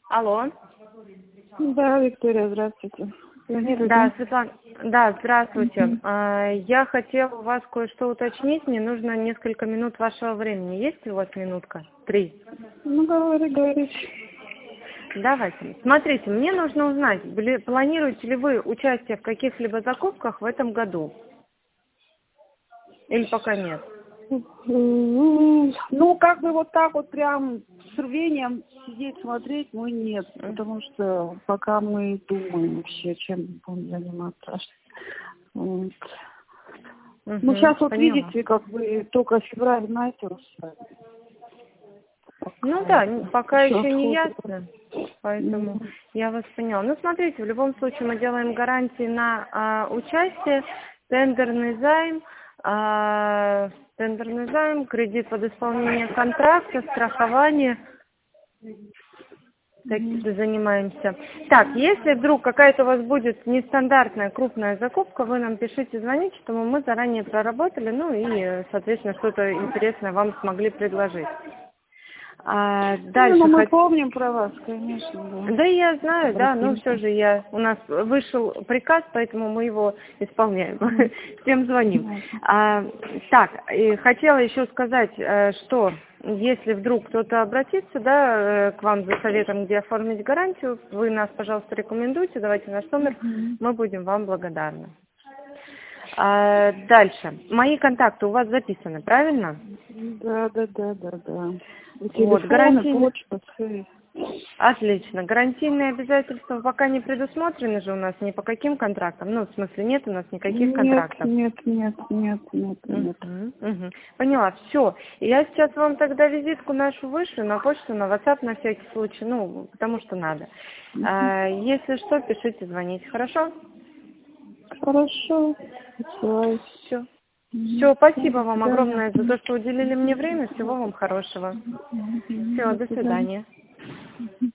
Алло. Да, Виктория, здравствуйте. Да, Светлана. Да, здравствуйте. Я хотела у вас кое-что уточнить. Мне нужно несколько минут вашего времени. Есть ли у вас минутка? 3. Ну, говорите. Давайте. Смотрите, мне нужно узнать, планируете ли вы участие в каких-либо закупках в этом году? Или пока нет? Ну, как бы вот так вот прям с рвением сидеть, смотреть, мы нет. Потому что пока мы думаем вообще, чем будем заниматься. Вот. Ну, сейчас вот поняла. видите, как бы только февраль, знаете, Ну да, пока еще не отходит. ясно, поэтому я вас поняла. Ну смотрите, в любом случае мы делаем гарантии на участие, тендерный займ, кредит под исполнение контракта, страхование. Таким занимаемся. Так, если вдруг какая-то у вас будет нестандартная крупная закупка, вы нам пишите, звоните, чтобы мы заранее проработали, ну и, соответственно, что-то интересное вам смогли предложить. Дальше. Ну, мы помним про вас, конечно. Да, да я знаю, да, но все же у нас вышел приказ, поэтому мы его исполняем. Всем звоним. Так, и хотела еще сказать, что если вдруг кто-то обратится, да, к вам за советом, где оформить гарантию, вы нас, пожалуйста, рекомендуйте, давайте наш номер, мы будем вам благодарны. Дальше. Мои контакты у вас записаны, правильно? Да. Вот, Телефоны, почта, все. Отлично. Гарантийные обязательства пока не предусмотрены же у нас ни по каким контрактам. Ну, в смысле, нет у нас никаких контрактов. Нет. Поняла, все. Я сейчас вам тогда визитку нашу вышлю на почту, на WhatsApp на всякий случай, ну, потому что надо. Если что, пишите, звоните, хорошо? Хорошо. Все. Все, спасибо вам огромное за то, что уделили мне время. Всего вам хорошего. Все, до свидания.